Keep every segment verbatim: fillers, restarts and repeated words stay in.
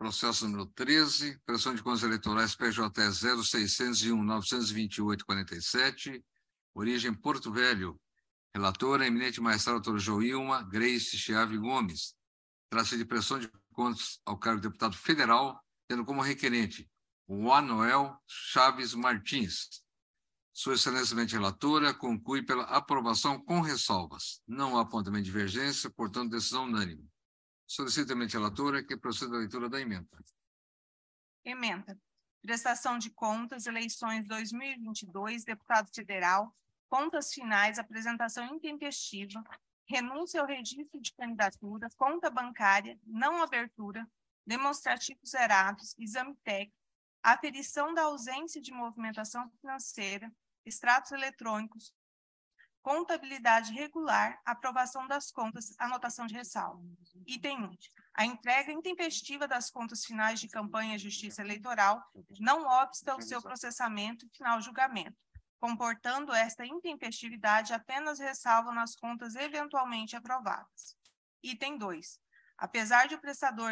Processo número treze, prestação de contas eleitorais P J zero seiscentos e um, novecentos e vinte e oito, quarenta e sete, origem Porto Velho. Relatora, eminente magistrado doutora Joilma Grace Chiave Gomes. Trata-se de prestação de contas ao cargo de deputado federal, tendo como requerente o Anoel Chaves Martins. Sua excelência relatora conclui pela aprovação com ressalvas. Não há apontamento de divergência, portanto, decisão unânime. Solicito a eminente relatora que proceda à leitura da emenda. Emenda. Prestação de contas, eleições dois mil e vinte e dois, deputado federal, contas finais, apresentação intempestiva, renúncia ao registro de candidatura, conta bancária, não abertura, demonstrativos zerados, exame técnico, aferição da ausência de movimentação financeira, extratos eletrônicos, contabilidade regular, aprovação das contas, anotação de ressalva. Item um. A entrega intempestiva das contas finais de campanha à Justiça Eleitoral não obsta o seu processamento e final julgamento, comportando esta intempestividade apenas ressalva nas contas eventualmente aprovadas. Item dois. Apesar de o prestador...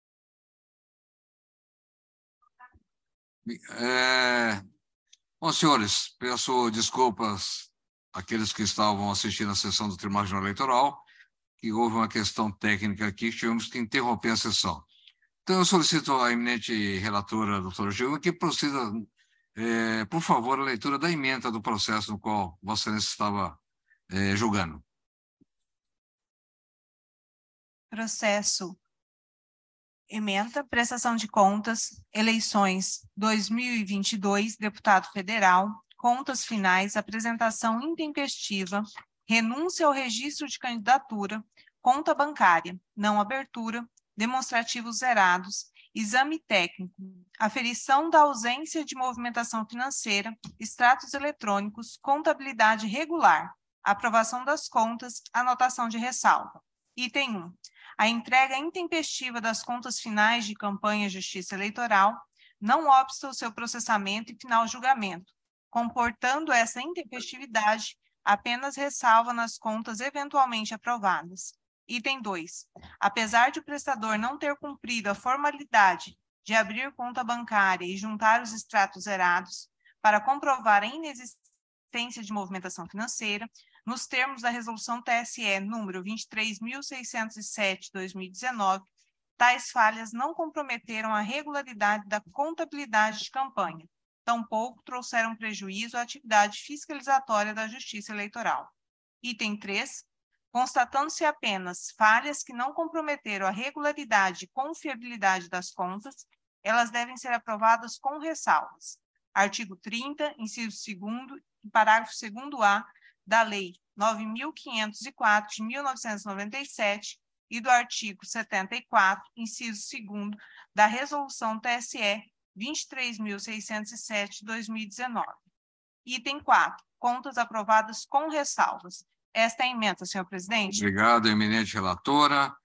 É... Bom, senhores, peço desculpas àqueles que estavam assistindo a sessão do Tribunal Regional Eleitoral, que houve uma questão técnica aqui, que tivemos que interromper a sessão. Então, eu solicito à eminente relatora, doutora Gilma, que proceda, é, por favor, a leitura da emenda do processo no qual Vossa Excelência estava é, julgando. Processo. Emenda, prestação de contas, eleições dois mil e vinte e dois, deputado federal, contas finais, apresentação intempestiva, renúncia ao registro de candidatura, conta bancária, não abertura, demonstrativos zerados, exame técnico, aferição da ausência de movimentação financeira, extratos eletrônicos, contabilidade regular, aprovação das contas, anotação de ressalva. Item um. A entrega intempestiva das contas finais de campanha à Justiça Eleitoral não obsta o seu processamento e final julgamento, comportando essa intempestividade apenas ressalva nas contas eventualmente aprovadas. Item dois. Apesar de o prestador não ter cumprido a formalidade de abrir conta bancária e juntar os extratos zerados para comprovar a inexistência de movimentação financeira, nos termos da Resolução T S E número vinte e três mil seiscentos e sete, dois mil e dezenove, tais falhas não comprometeram a regularidade da contabilidade de campanha, tampouco trouxeram prejuízo à atividade fiscalizatória da Justiça Eleitoral. Item três. Constatando-se apenas falhas que não comprometeram a regularidade e confiabilidade das contas, elas devem ser aprovadas com ressalvas. Artigo trinta, inciso segundo e parágrafo segundo A da Lei nove mil quinhentos e quatro, de mil novecentos e noventa e sete, e do artigo setenta e quatro, inciso segundo, da Resolução T S E vinte e três mil seiscentos e sete, de dois mil e dezenove. Item quatro. Contas aprovadas com ressalvas. Esta é a emenda, senhor presidente. Obrigado, eminente relatora.